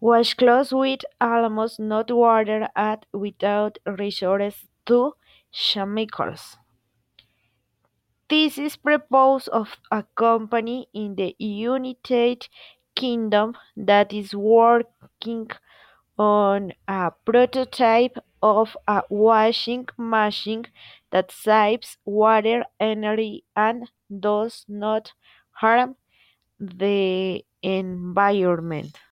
Wash clothes with almost no water and without resorts to chemicals. This is proposed of a company in the United Kingdom that is working on a prototype of a washing machine that saves water, energy, and does not harm the environment.